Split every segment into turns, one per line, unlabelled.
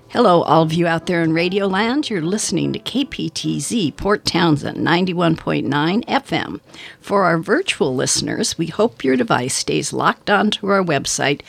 Hello, all of you out there in Radio Land. You're listening to KPTZ Port Townsend 91.9 FM. For our virtual listeners, we hope your device stays locked onto our website,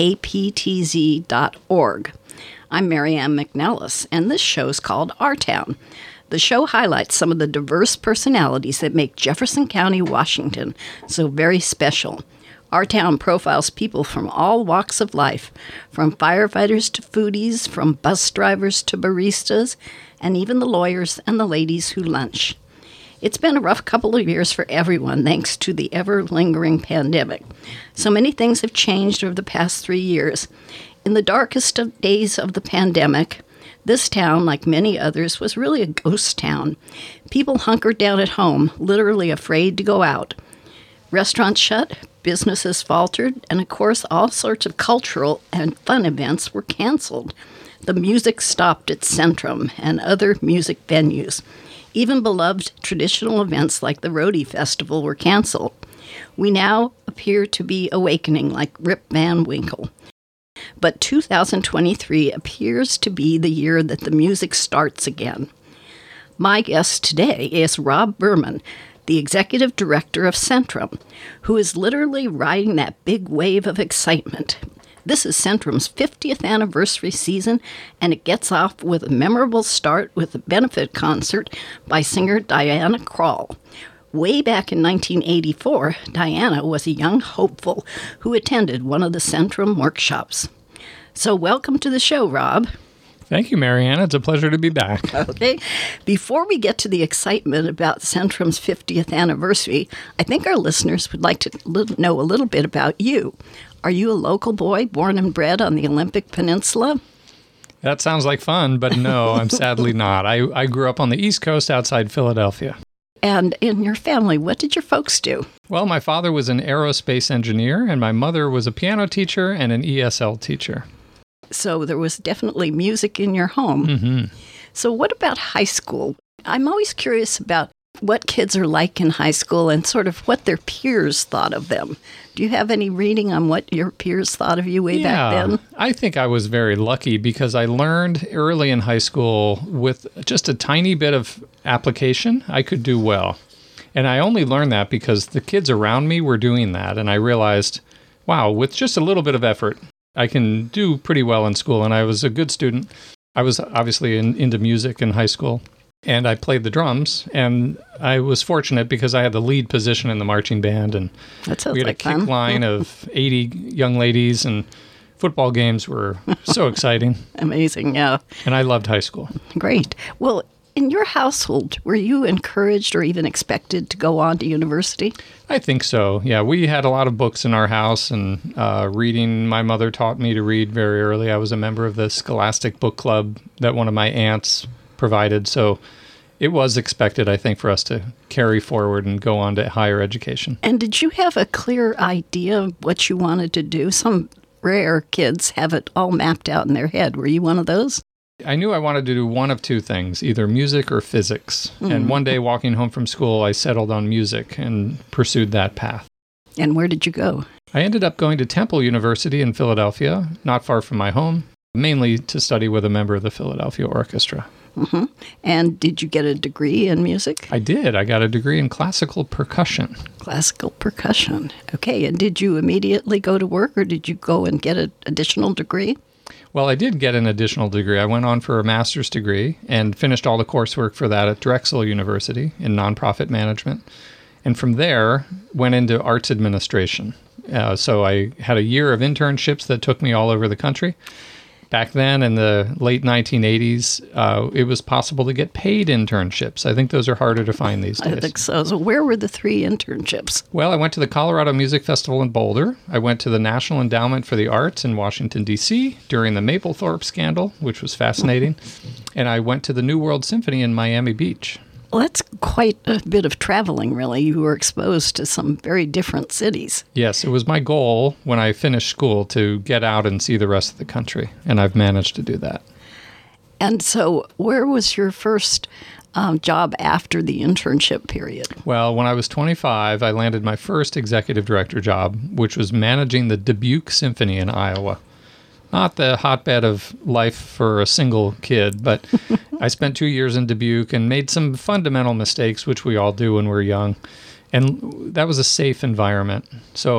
kptz.org. I'm Marianne McNellis, and this show's called Our Town. The show highlights some of the diverse personalities that make Jefferson County, Washington, so very special. Our town profiles people from all walks of life, from firefighters to foodies, from bus drivers to baristas, and even the lawyers and the ladies who lunch. It's been a rough couple of years for everyone thanks to the ever-lingering pandemic. So many things have changed over the past 3 years. In the darkest of days of the pandemic, this town, like many others, was really a ghost town. People hunkered down at home, literally afraid to go out. Restaurants shut, businesses faltered, and of course all sorts of cultural and fun events were canceled. The music stopped at Centrum and other music venues. Even beloved traditional events like the Roadie Festival were canceled. We now appear to be awakening like Rip Van Winkle. But 2023 appears to be the year that the music starts again. My guest today is Rob Berman, the executive director of Centrum, who is literally riding that big wave of excitement. This is Centrum's 50th anniversary season, and it gets off with a memorable start with a benefit concert by singer Diana Krall. Way back in 1984, Diana was a young hopeful who attended one of the Centrum workshops. So welcome to the show, Rob.
Thank you, Marianne. It's a pleasure to be back.
Okay. Before we get to the excitement about Centrum's 50th anniversary, I think our listeners would like to know a little bit about you. Are you a local boy born and bred on the Olympic Peninsula?
That sounds like fun, but no, I'm sadly not. I grew up on the East Coast outside Philadelphia.
And in your family, what did your folks do?
Well, my father was an aerospace engineer, and my mother was a piano teacher and an ESL teacher.
So there was definitely music in your home.
Mm-hmm.
So what about high school? I'm always curious about what kids are like in high school and sort of what their peers thought of them. Do you have any reading on what your peers thought of you way back then?
I think I was very lucky because I learned early in high school with just a tiny bit of application, I could do well. And I only learned that because the kids around me were doing that. And I realized, wow, with just a little bit of effort, I can do pretty well in school, and I was a good student. I was obviously into music in high school, and I played the drums, and I was fortunate because I had the lead position in the marching band, and we had a kick line of 80 young ladies, and football games were so exciting.
Amazing, yeah.
And I loved high school.
Great. Well, in your household, were you encouraged or even expected to go on to university?
I think so, yeah. We had a lot of books in our house, and reading, my mother taught me to read very early. I was a member of the Scholastic Book Club that one of my aunts provided, so it was expected, I think, for us to carry forward and go on to higher education.
And did you have a clear idea of what you wanted to do? Some rare kids have it all mapped out in their head. Were you one of those?
I knew I wanted to do one of two things, either music or physics. And one day walking home from school, I settled on music and pursued that path.
And where did you go?
I ended up going to Temple University in Philadelphia, not far from my home, mainly to study with a member of the Philadelphia Orchestra.
Mm-hmm. And did you get a degree in music?
I did. I got a degree in classical percussion.
Classical percussion. Okay. And did you immediately go to work, or did you go and get an additional degree?
Well, I did get an additional degree. I went on for a master's degree and finished all the coursework for that at Drexel University in nonprofit management. And from there, went into arts administration. So I had a year of internships that took me all over the country. Back then, in the late 1980s, it was possible to get paid internships. I think those are harder to find these days.
I think so. So where were the 3 internships?
Well, I went to the Colorado Music Festival in Boulder. I went to the National Endowment for the Arts in Washington, D.C. during the Mapplethorpe scandal, which was fascinating. And I went to the New World Symphony in Miami Beach.
Well, that's quite a bit of traveling, really. You were exposed to some very different cities.
Yes, it was my goal when I finished school to get out and see the rest of the country, and I've managed to do that.
And so where was your first job after the internship period?
Well, when I was 25, I landed my first executive director job, which was managing the Dubuque Symphony in Iowa. not the hotbed of life for a single kid, but I spent 2 years in Dubuque and made some fundamental mistakes, which we all do when we're young. And that was a safe environment. So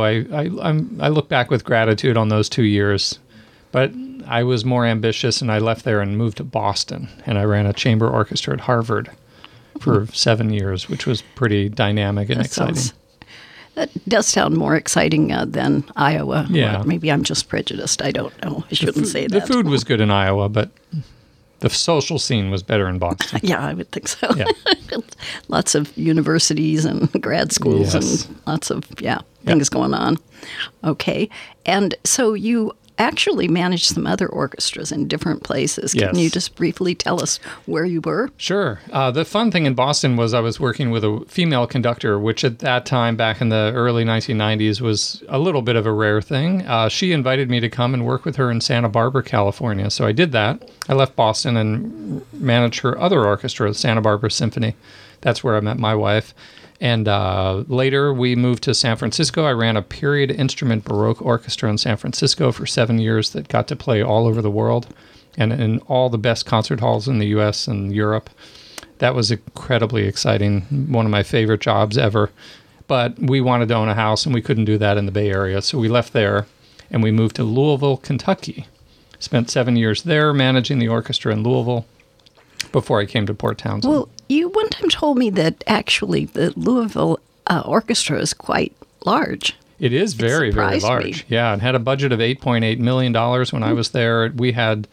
I look back with gratitude on those 2 years. But I was more ambitious, and I left there and moved to Boston. And I ran a chamber orchestra at Harvard for 7 years, which was pretty dynamic and exciting.
That does sound more exciting than Iowa.
Yeah.
Or maybe I'm just prejudiced. I don't know. I shouldn't say that.
The food was good in Iowa, but the social scene was better in Boston.
Yeah, I would think so.
Yeah.
Lots of universities and grad schools
Yes.
and lots of, things going on. Okay. And so you actually managed some other orchestras in different places. Can
Yes.
you just briefly tell us where you were?
Sure. The fun thing in Boston was I was working with a female conductor, which at that time, back in the early 1990s, was a little bit of a rare thing. She invited me to come and work with her in Santa Barbara, California. So I did that. I left Boston and managed her other orchestra, the Santa Barbara Symphony. That's where I met my wife. And later we moved to San Francisco. I ran a period instrument Baroque orchestra in San Francisco for 7 years that got to play all over the world and in all the best concert halls in the U.S. and Europe. That was incredibly exciting, one of my favorite jobs ever. But we wanted to own a house, and we couldn't do that in the Bay Area. So we left there, and we moved to Louisville, Kentucky. Spent 7 years there managing the orchestra in Louisville before I came to Port Townsend.
Well, you one time told me that actually the Louisville Orchestra is quite large.
It is very, very
surprised
large.
me.
Yeah, and had a budget of $8.8 million when I was there. We had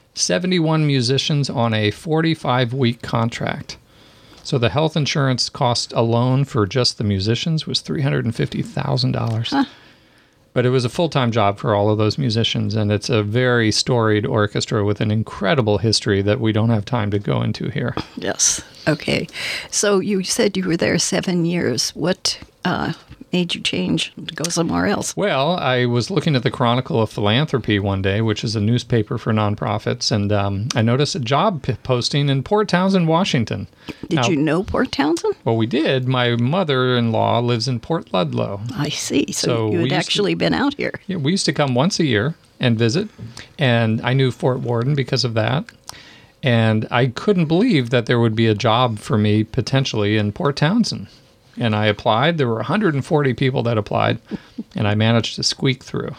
71 musicians on a 45-week contract. So the health insurance cost alone for just the musicians was $350,000.
Huh.
But it was a full-time job for all of those musicians, and it's a very storied orchestra with an incredible history that we don't have time to go into here.
Yes. Okay. So you said you were there 7 years. What made you change to go somewhere else?
Well, I was looking at the Chronicle of Philanthropy one day, which is a newspaper for nonprofits, and I noticed a job posting in Port Townsend, Washington.
Did you know Port Townsend?
Well, we did. My mother-in-law lives in Port Ludlow.
I see. So
So
you
we
had
used to-
actually been out here.
Yeah, we used to come once a year and visit, and I knew Fort Worden because of that. And I couldn't believe that there would be a job for me potentially in Port Townsend. And I applied. There were 140 people that applied, and I managed to squeak through.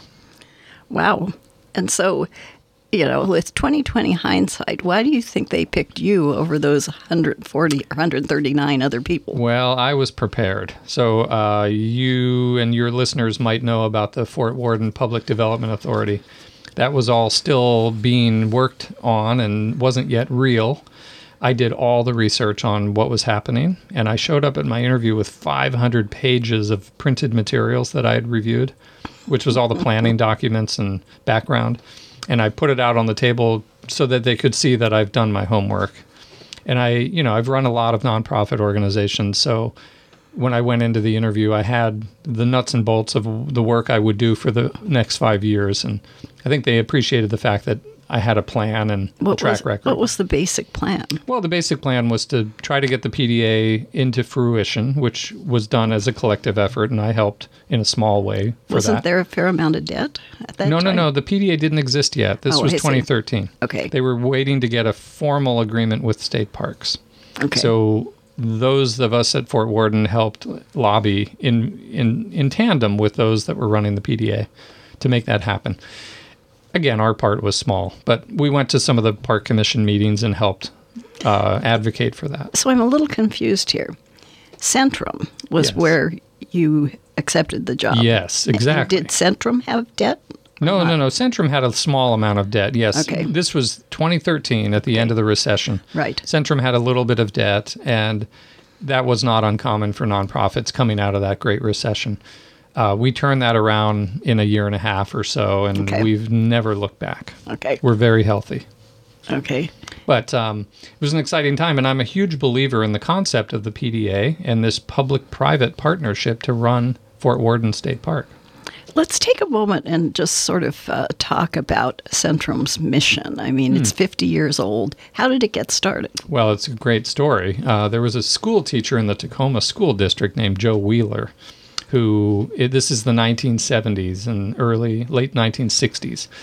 Wow. And so, with 2020 hindsight, why do you think they picked you over those 140 or 139 other people?
Well, I was prepared. So you and your listeners might know about the Fort Worden Public Development Authority. That was all still being worked on and wasn't yet real. I did all the research on what was happening, and I showed up at my interview with 500 pages of printed materials that I had reviewed, which was all the planning documents and background. And I put it out on the table so that they could see that I've done my homework. And I've run a lot of nonprofit organizations, so when I went into the interview, I had the nuts and bolts of the work I would do for the next 5 years. And I think they appreciated the fact that I had a plan and a track record.
What was the basic plan?
Well, the basic plan was to try to get the PDA into fruition, which was done as a collective effort, and I helped in a small way for
Wasn't
that.
there a fair amount of debt at that time?
No. The PDA didn't exist yet. This
Oh,
was
I see.
2013.
Okay.
They were waiting to get a formal agreement with state parks.
Okay.
So those of us at Fort Worden helped lobby in tandem with those that were running the PDA to make that happen. Again, our part was small, but we went to some of the park commission meetings and helped advocate for that.
So I'm a little confused here. Centrum was
Yes.
where you accepted the job.
Yes,
And
exactly.
did Centrum have debt?
No. Centrum had a small amount of debt. Yes.
Okay.
This was 2013 at the end of the recession.
Right.
Centrum had a little bit of debt, and that was not uncommon for nonprofits coming out of that Great Recession. We turned that around in a year and a half or so, and
Okay.
we've never looked back.
Okay.
We're very healthy.
Okay.
But it was an exciting time, and I'm a huge believer in the concept of the PDA and this public-private partnership to run Fort Worden State Park.
Let's take a moment and just sort of talk about Centrum's mission. I mean, it's 50 years old. How did it get started?
Well, it's a great story. There was a school teacher in the Tacoma School District named Joe Wheeler, this is the 1970s and late 1960s.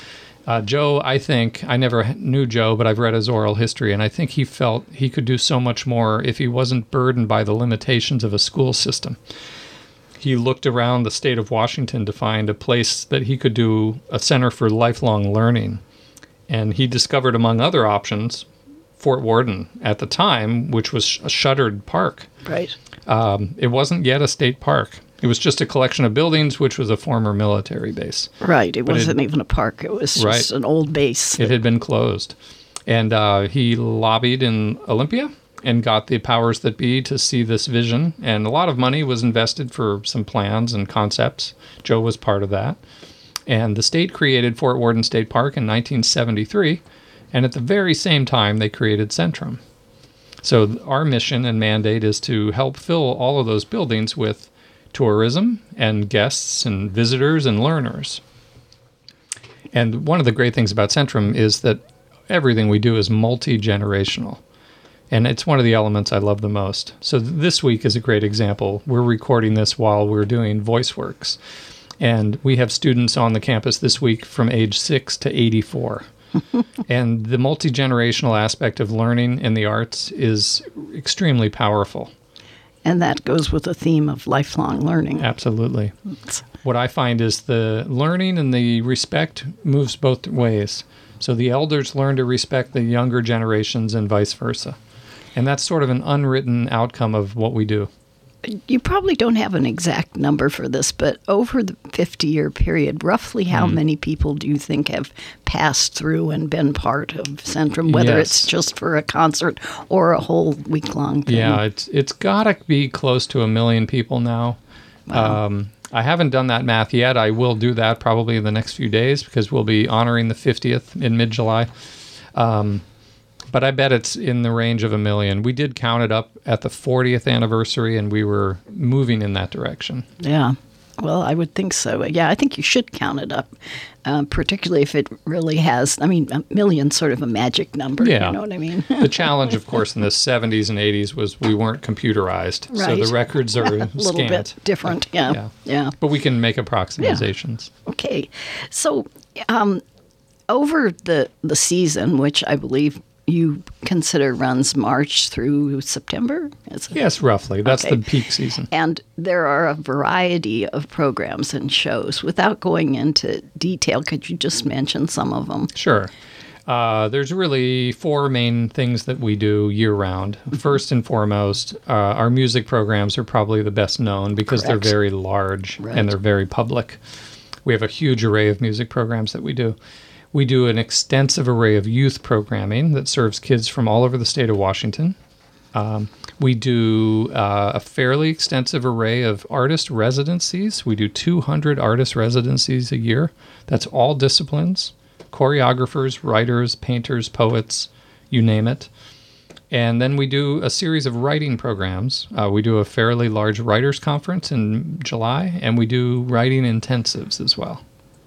Joe, I never knew Joe, but I've read his oral history, and I think he felt he could do so much more if he wasn't burdened by the limitations of a school system. He looked around the state of Washington to find a place that he could do a center for lifelong learning. And he discovered, among other options, Fort Worden at the time, which was a shuttered park.
Right.
It wasn't yet a state park. It was just a collection of buildings, which was a former military base.
Right. It wasn't even a park. It was just an old base.
It had been closed. And he lobbied in Olympia and got the powers that be to see this vision. And a lot of money was invested for some plans and concepts. Joe was part of that. And the state created Fort Worden State Park in 1973. And at the very same time, they created Centrum. So our mission and mandate is to help fill all of those buildings with tourism and guests and visitors and learners. And one of the great things about Centrum is that everything we do is multi-generational. And it's one of the elements I love the most. So this week is a great example. We're recording this while we're doing VoiceWorks. And we have students on the campus this week from age 6 to 84. And the multi-generational aspect of learning in the arts is extremely powerful.
And that goes with the theme of lifelong learning.
Absolutely. What I find is the learning and the respect moves both ways. So the elders learn to respect the younger generations and vice versa. And that's sort of an unwritten outcome of what we do.
You probably don't have an exact number for this, but over the 50-year period, roughly how many people do you think have passed through and been part of Centrum, whether it's just for a concert or a whole week-long thing?
Yeah, it's got to be close to 1 million people now. Wow. I haven't done that math yet. I will do that probably in the next few days because we'll be honoring the 50th in mid-July. But I bet it's in the range of 1 million. We did count it up at the 40th anniversary, and we were moving in that direction.
Yeah. Well, I would think so. Yeah, I think you should count it up, particularly if it really has, I mean, 1 million's sort of a magic number,
yeah.
You know what I mean?
The challenge, of course, in the 70s and 80s was we weren't computerized. Right. So the records are
a little bit different, yeah.
But we can make approximations.
Yeah. Okay. So over the season, which I believe you consider runs March through September?
Yes, roughly. That's the peak season.
And there are a variety of programs and shows. Without going into detail, could you just mention some of them?
Sure. There's really 4 main things that we do year-round. First and foremost, our music programs are probably the best known because they're very large and they're very public. We have a huge array of music programs that we do. We do an extensive array of youth programming that serves kids from all over the state of Washington. We do a fairly extensive array of artist residencies. We do 200 artist residencies a year. That's all disciplines, choreographers, writers, painters, poets, you name it. And then we do a series of writing programs. We do a fairly large writers conference in July, and we do writing intensives as well.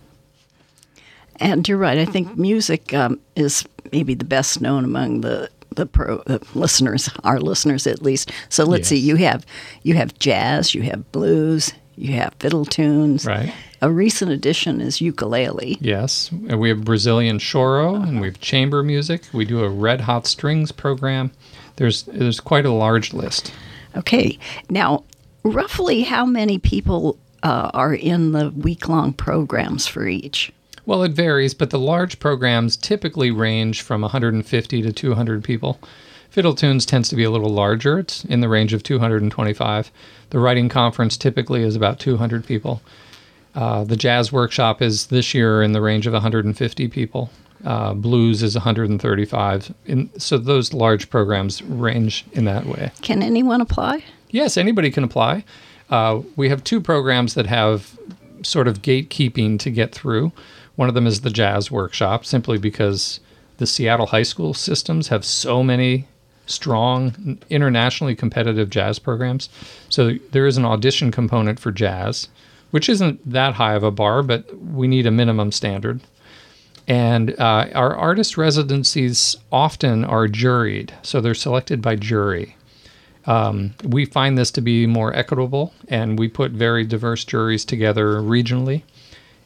And you're right. I think music is maybe the best known among the listeners, our listeners at least. So let's see. You have jazz, you have blues, you have fiddle tunes.
Right.
A recent addition is ukulele.
Yes. And we have Brazilian choro, and we have chamber music. We do a red hot strings program. There's quite a large list.
Okay. Now, roughly how many people are in the week-long programs for each?
Well, it varies, but the large programs typically range from 150 to 200 people. Fiddle Tunes tends to be a little larger. It's in the range of 225. The writing conference typically is about 200 people. The jazz workshop is this year in the range of 150 people. Blues is 135. So those large programs range in that way.
Can anyone apply?
Yes, anybody can apply. We have 2 programs that have sort of gatekeeping to get through. One of them is the jazz workshop, simply because the Seattle high school systems have so many strong, internationally competitive jazz programs. So there is an audition component for jazz, which isn't that high of a bar, but we need a minimum standard. And our artist residencies often are juried, so they're selected by jury. We find this to be more equitable, and we put very diverse juries together regionally.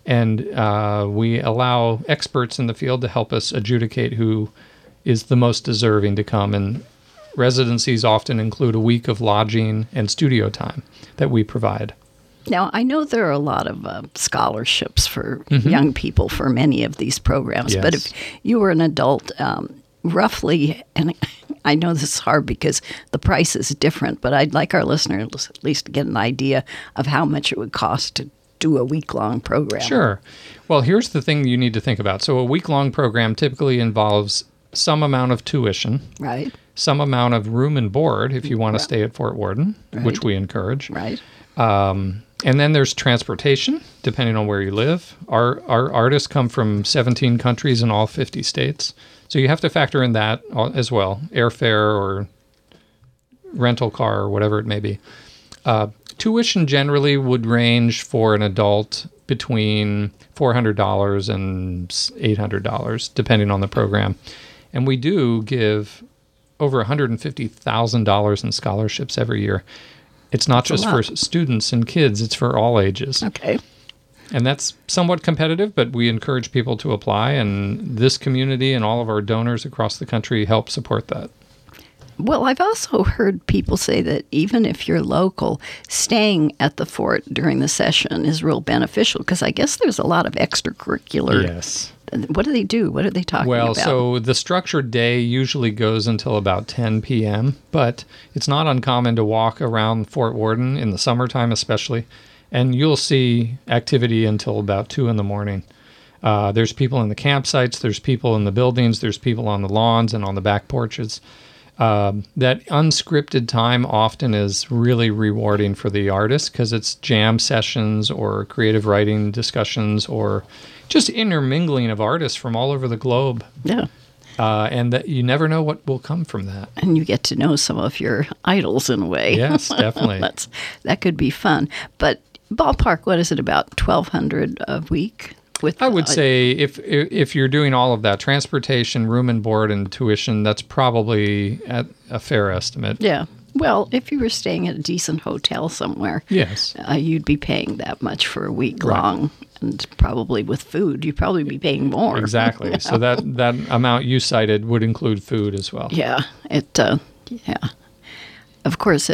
And we allow experts in the field to help us adjudicate who is the most deserving to come. And residencies often include a week of lodging and studio time that we provide.
Now, I know there are a lot of scholarships for young people for many of these programs, but if you were an adult, roughly, and I know this is hard because the price is different, but I'd like our listeners at least to get an idea of how much it would cost to do a week-long program.
Sure. Well, here's the thing you need to think about. So a week-long program typically involves some amount of tuition,
right?
Some amount of room and board if you want to stay at Fort Worden, which we encourage.
Right.
And then there's transportation, depending on where you live. Our artists come from 17 countries in all 50 states. So you have to factor in that as well, airfare or rental car or whatever it may be. Tuition generally would range for an adult between $400 and $800, depending on the program. And we do give over $150,000 in scholarships every year. It's not just for students and kids, it's for all ages.
Okay.
And that's somewhat competitive, but we encourage people to apply, and this community and all of our donors across the country help support that.
Well, I've also heard people say that even if you're local, staying at the fort during the session is real beneficial because I guess there's a lot of extracurricular.
Yes.
What do they do? What are they talking about?
Well, so the structured day usually goes until about 10 p.m., but it's not uncommon to walk around Fort Worden in the summertime especially, and you'll see activity until about 2 in the morning. There's people in the campsites, there's people in the buildings, there's people on the lawns and on the back porches. That unscripted time often is really rewarding for the artist because it's jam sessions or creative writing discussions or just intermingling of artists from all over the globe.
Yeah.
And that you never know what will come from that.
And you get to know some of your idols in a way.
Yes, definitely.
That could be fun. But ballpark, what is it, about $1,200 a week?
I would say if you're doing all of that, transportation, room and board, and tuition, that's probably at a fair estimate.
Yeah. Well, if you were staying at a decent hotel somewhere,
yes,
you'd be paying that much for a week long. And probably with food, you'd probably be paying more.
Exactly. You know? So that amount you cited would include food as well.
Yeah. Yeah. Of course,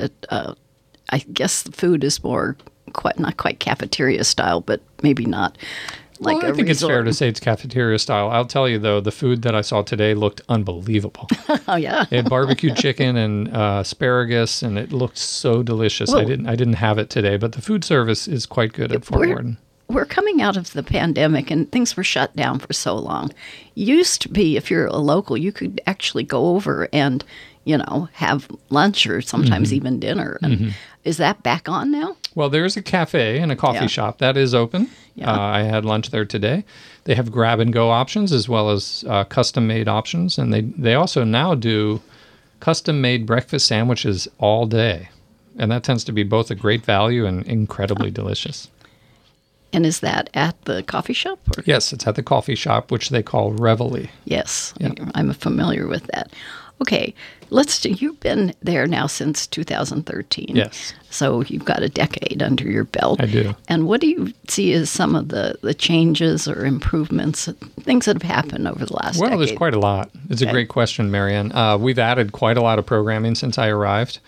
I guess the food is more not quite cafeteria style, but maybe not. Like
I think it's fair to say it's cafeteria style. I'll tell you, though, the food that I saw today looked unbelievable.
Oh, yeah.
It had barbecued chicken and asparagus, and it looked so delicious. Well, I didn't have it today, but the food service is quite good at Fort Worden.
We're coming out of the pandemic, and things were shut down for so long. Used to be, if you're a local, you could actually go over and, have lunch or sometimes even dinner. And is that back on now?
Well, there's a cafe and a coffee shop that is open. Yeah. I had lunch there today. They have grab-and-go options as well as custom-made options, and they also now do custom-made breakfast sandwiches all day, and that tends to be both a great value and incredibly delicious.
And is that at the coffee shop? Or?
Yes, it's at the coffee shop, which they call Reveille.
Yes, I'm familiar with that. Okay, you've been there now since 2013.
Yes.
So you've got a decade under your belt.
I do.
And what do you see as some of the changes or improvements, things that have happened over the last decade?
Well, there's quite a lot. It's a great question, Marianne. We've added quite a lot of programming since I arrived.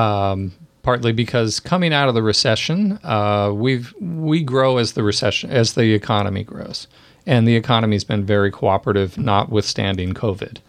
Partly because coming out of the recession, we grow as the economy grows, and the economy's been very cooperative, notwithstanding COVID.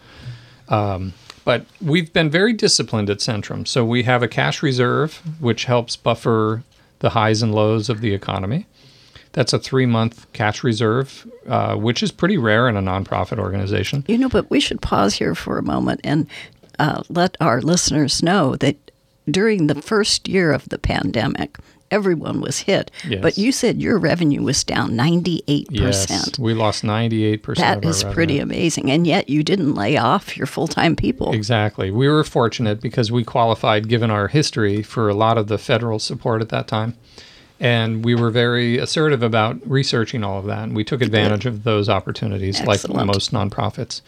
But we've been very disciplined at Centrum. So we have a cash reserve, which helps buffer the highs and lows of the economy. That's a 3-month cash reserve, which is pretty rare in a nonprofit organization.
But we should pause here for a moment and let our listeners know that during the first year of the pandemic, everyone was hit. Yes. But you said your revenue was down 98%.
Yes, we lost 98% of our revenue.
That is pretty amazing. And yet you didn't lay off your full-time people.
Exactly. We were fortunate because we qualified, given our history, for a lot of the federal support at that time. And we were very assertive about researching all of that. And we took advantage of those opportunities. Excellent. Like most nonprofits.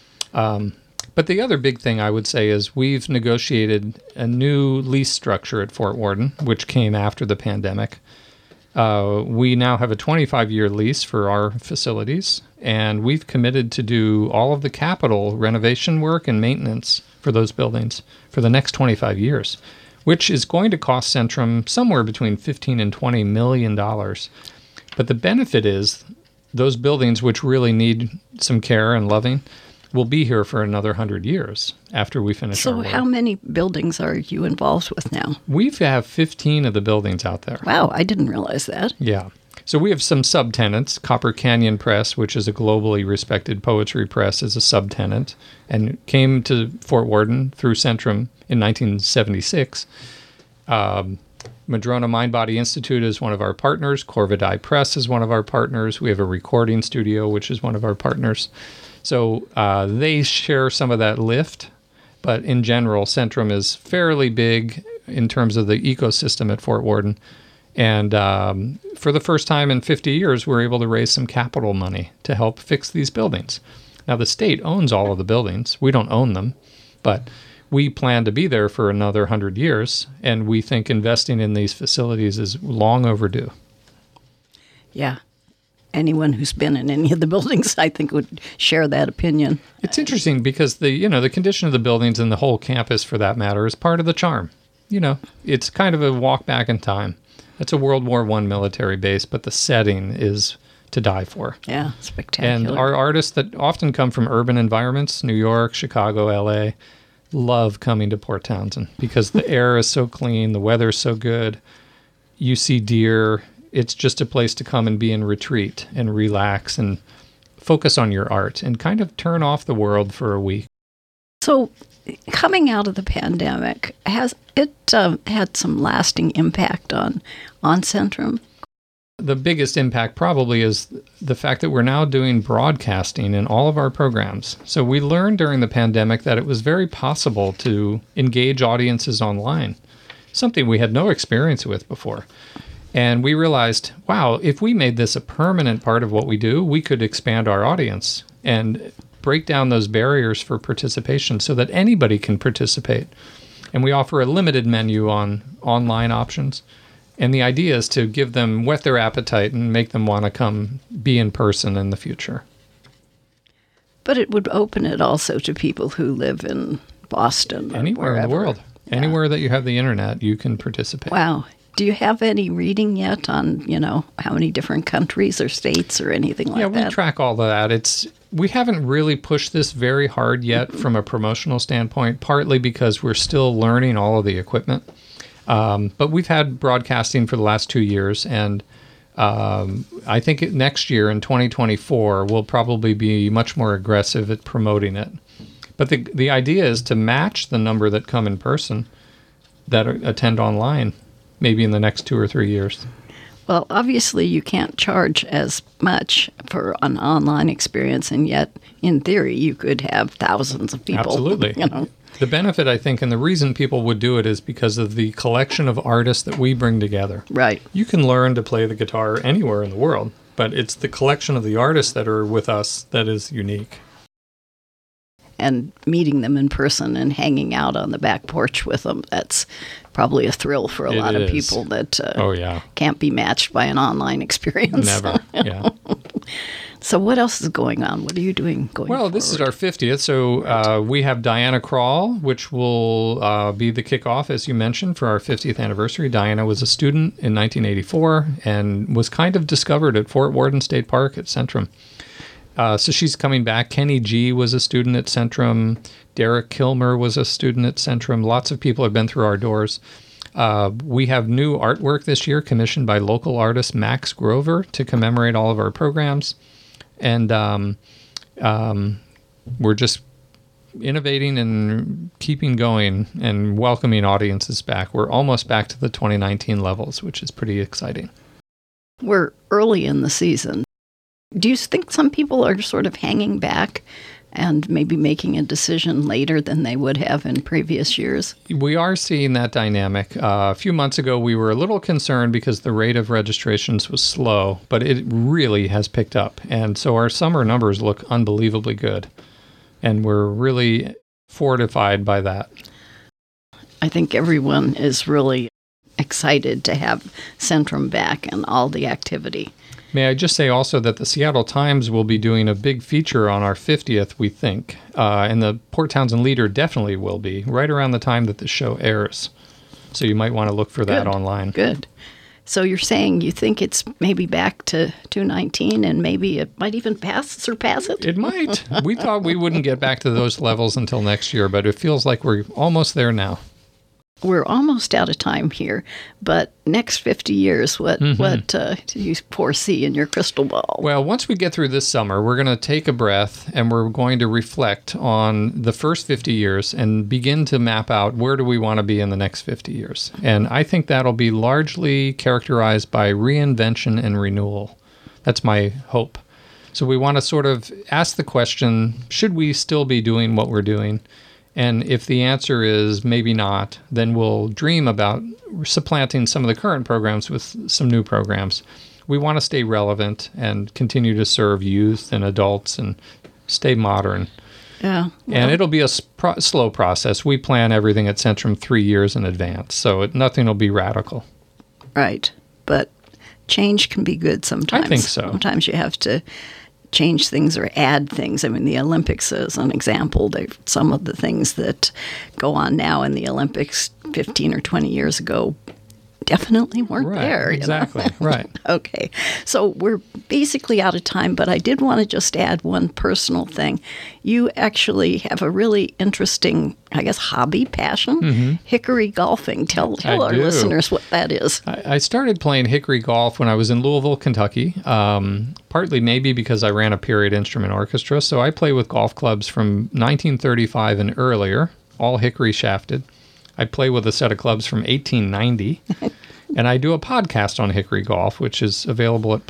But the other big thing I would say is we've negotiated a new lease structure at Fort Worden, which came after the pandemic. We now have a 25-year lease for our facilities, and we've committed to do all of the capital renovation work and maintenance for those buildings for the next 25 years, which is going to cost Centrum somewhere between $15 and $20 million. But the benefit is those buildings, which really need some care and loving, will be here for another 100 years after we finish our work.
So how many buildings are you involved with now?
We have 15 of the buildings out there.
Wow, I didn't realize that.
Yeah. So we have some subtenants. Copper Canyon Press, which is a globally respected poetry press, is a subtenant and came to Fort Worden through Centrum in 1976. Madrona Mind Body Institute is one of our partners. Corvidae Press is one of our partners. We have a recording studio, which is one of our partners. So they share some of that lift. But in general, Centrum is fairly big in terms of the ecosystem at Fort Worden. And for the first time in 50 years, we're able to raise some capital money to help fix these buildings. Now, the state owns all of the buildings. We don't own them, but we plan to be there for another 100 years, and we think investing in these facilities is long overdue.
Yeah. Anyone who's been in any of the buildings, I think, would share that opinion.
It's interesting because the condition of the buildings and the whole campus, for that matter, is part of the charm. It's kind of a walk back in time. It's a World War I military base, but the setting is to die for.
Yeah, spectacular.
And our artists that often come from urban environments, New York, Chicago, LA, love coming to Port Townsend because the air is so clean, the weather is so good. You see deer. It's just a place to come and be in retreat and relax and focus on your art and kind of turn off the world for a week.
So coming out of the pandemic, has it had some lasting impact on Centrum?
The biggest impact probably is the fact that we're now doing broadcasting in all of our programs. So we learned during the pandemic that it was very possible to engage audiences online, something we had no experience with before. And we realized, wow, if we made this a permanent part of what we do, we could expand our audience and break down those barriers for participation so that anybody can participate. And we offer a limited menu on online options. And the idea is to give them, whet their appetite and make them want to come be in person in the future.
But it would open it also to people who live in Boston.
Anywhere in the world. Yeah. Anywhere that you have the internet, you can participate.
Wow. Do you have any reading yet on, how many different countries or states or anything like that?
Yeah, we track all of that. We haven't really pushed this very hard yet from a promotional standpoint, partly because we're still learning all of the equipment. But we've had broadcasting for the last 2 years, and I think next year in 2024, we'll probably be much more aggressive at promoting it. But the idea is to match the number that come in person that attend online, maybe in the next 2 or 3 years.
Well, obviously you can't charge as much for an online experience, and yet, in theory, you could have thousands of people.
Absolutely. The benefit, I think, and the reason people would do it is because of the collection of artists that we bring together.
Right.
You can learn to play the guitar anywhere in the world, but it's the collection of the artists that are with us that is unique.
And meeting them in person and hanging out on the back porch with them, that's probably a thrill for a lot of people that can't be matched by an online experience.
Never, yeah.
So what else is going on? What are you doing going forward?
Well, this is our 50th, so we have Diana Krall, which will be the kickoff, as you mentioned, for our 50th anniversary. Diana was a student in 1984 and was kind of discovered at Fort Worden State Park at Centrum. So she's coming back. Kenny G was a student at Centrum. Derek Kilmer was a student at Centrum. Lots of people have been through our doors. We have new artwork this year commissioned by local artist Max Grover to commemorate all of our programs. And we're just innovating and keeping going and welcoming audiences back. We're almost back to the 2019 levels, which is pretty exciting.
We're early in the season. Do you think some people are sort of hanging back and maybe making a decision later than they would have in previous years?
We are seeing that dynamic. A few months ago, we were a little concerned because the rate of registrations was slow, but it really has picked up. And so our summer numbers look unbelievably good. And we're really fortified by that.
I think everyone is really excited to have Centrum back and all the activity.
May I just say also that the Seattle Times will be doing a big feature on our 50th, we think, and the Port Townsend Leader definitely will be, right around the time that the show airs. So you might want to look for that online.
Good. So you're saying you think it's maybe back to 219 and maybe it might even surpass it?
It might. We thought we wouldn't get back to those levels until next year, but it feels like we're almost there now.
We're almost out of time here, but next 50 years, what do you foresee in your crystal ball?
Well, once we get through this summer, we're going to take a breath and we're going to reflect on the first 50 years and begin to map out where do we want to be in the next 50 years. And I think that'll be largely characterized by reinvention and renewal. That's my hope. So we want to sort of ask the question, should we still be doing what we're doing? And if the answer is maybe not, then we'll dream about supplanting some of the current programs with some new programs. We want to stay relevant and continue to serve youth and adults and stay modern.
Yeah. Well,
and it'll be a slow process. We plan everything at Centrum 3 years in advance, so nothing will be radical.
Right. But change can be good sometimes.
I think so.
Sometimes you have to change things or add things. I mean, the Olympics is an example. Some of the things that go on now in the Olympics 15 or 20 years ago definitely weren't there.
Exactly, right.
Okay. So we're basically out of time, but I did want to just add one personal thing. You actually have a really interesting, I guess, hobby, passion, hickory golfing. Tell our listeners what that is.
I started playing hickory golf when I was in Louisville, Kentucky, partly maybe because I ran a period instrument orchestra. So I play with golf clubs from 1935 and earlier, all hickory shafted. I play with a set of clubs from 1890, and I do a podcast on hickory golf, which is available at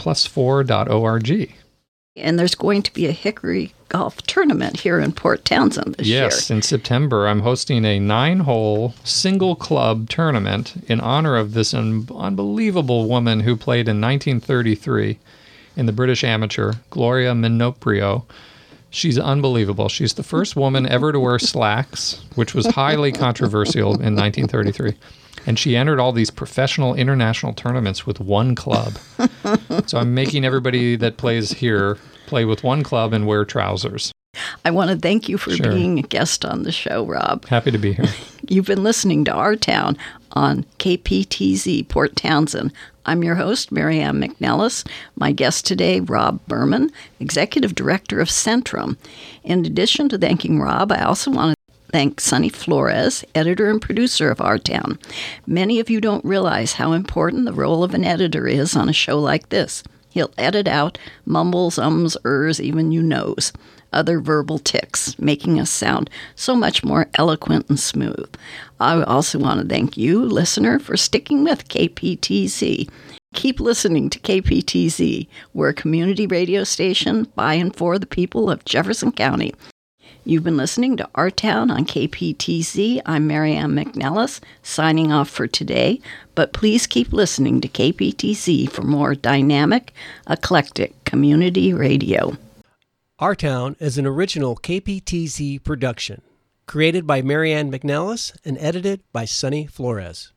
plus4.org.
And there's going to be a hickory golf tournament here in Port Townsend this year.
Yes, in September, I'm hosting a 9-hole single club tournament in honor of this unbelievable woman who played in 1933 in the British Amateur, Gloria Minoprio. She's unbelievable. She's the first woman ever to wear slacks, which was highly controversial in 1933. And she entered all these professional international tournaments with one club. So I'm making everybody that plays here play with one club and wear trousers.
I want to thank you for being a guest on the show, Rob.
Happy to be here.
You've been listening to Our Town on KPTZ Port Townsend. I'm your host, Mary Ann McNellis. My guest today, Rob Berman, Executive Director of Centrum. In addition to thanking Rob, I also want to thank Sonny Flores, editor and producer of Our Town. Many of you don't realize how important the role of an editor is on a show like this. He'll edit out mumbles, ums, ers, even you knows, other verbal tics, making us sound so much more eloquent and smooth. I also want to thank you, listener, for sticking with KPTZ. Keep listening to KPTZ. We're a community radio station by and for the people of Jefferson County. You've been listening to Our Town on KPTZ. I'm Mary Ann McNellis, signing off for today. But please keep listening to KPTZ for more dynamic, eclectic community radio.
Our Town is an original KPTZ production, created by Mary Ann McNellis and edited by Sonny Flores.